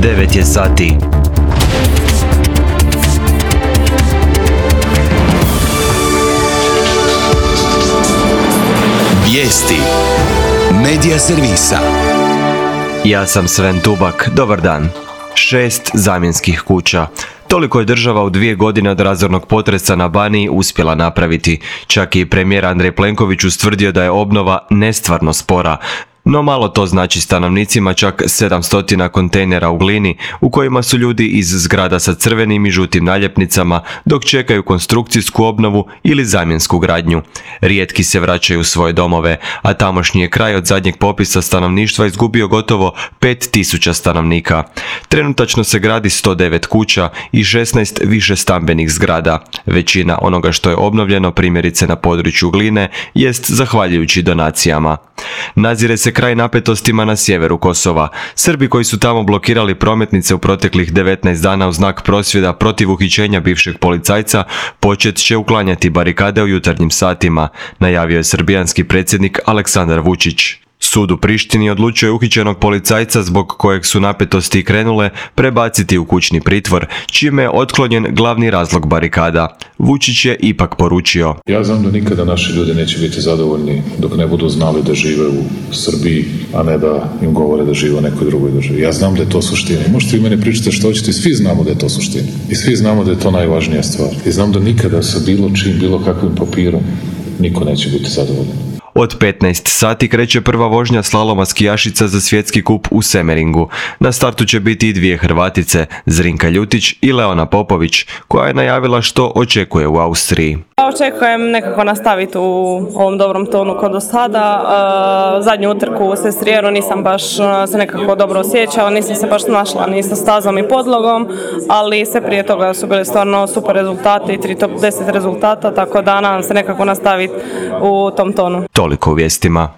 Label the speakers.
Speaker 1: 9 je sati.
Speaker 2: Vijesti Medija servisa.
Speaker 1: Ja sam Sven Tubak, dobar dan. 6 zamjenskih kuća. Toliko je država u 2 godine od razornog potresa na Baniji uspjela napraviti. Čak i premijer Andrej Plenković ustvrdio da je obnova nestvarno spora. No malo to znači stanovnicima čak 700 kontejnera u Glini u kojima su ljudi iz zgrada sa crvenim i žutim naljepnicama dok čekaju konstrukcijsku obnovu ili zamjensku gradnju. Rijetki se vraćaju u svoje domove, a tamošnji je kraj od zadnjeg popisa stanovništva izgubio gotovo 5000 stanovnika. Trenutačno se gradi 109 kuća i 16 više stambenih zgrada. Većina onoga što je obnovljeno, primjerice na području Gline, jest zahvaljujući donacijama. Nazire se kraj napetostima na sjeveru Kosova. Srbi koji su tamo blokirali prometnice u proteklih 19 dana u znak prosvjeda protiv uhićenja bivšeg policajca počet će uklanjati barikade u jutarnjim satima, najavio je srbijanski predsjednik Aleksandar Vučić. Sud u Prištini odlučio je uhićenog policajca zbog kojeg su napetosti krenule prebaciti u kućni pritvor, čime je otklonjen glavni razlog barikada. Vučić je ipak poručio:
Speaker 3: Ja znam da nikada naši ljudi neće biti zadovoljni dok ne budu znali da žive u Srbiji, a ne da im govore da žive u nekoj drugoj državi. Ja znam da je to suština. Možete vi mene pričati što hoćete, svi znamo da je to suština. I svi znamo da je to najvažnija stvar. I znam da nikada sa bilo čim, bilo kakvim papirom niko neće biti zadovoljan.
Speaker 1: Od 15 sati kreće prva vožnja slaloma skijašica za svjetski kup u Semeringu. Na startu će biti i 2 Hrvatice, Zrinka Ljutić i Leona Popović, koja je najavila što očekuje u Austriji.
Speaker 4: Očekujem nekako nastaviti u ovom dobrom tonu kod do sada. Zadnju utrku u Sestrijeru nisam baš se nekako dobro osjećala, nisam se baš našla ni sa stazom i podlogom, ali sve prije toga su bili stvarno super rezultati, 3 top 10 rezultata, tako da nadam se nekako nastaviti u tom tonu.
Speaker 1: Toliko u vijestima.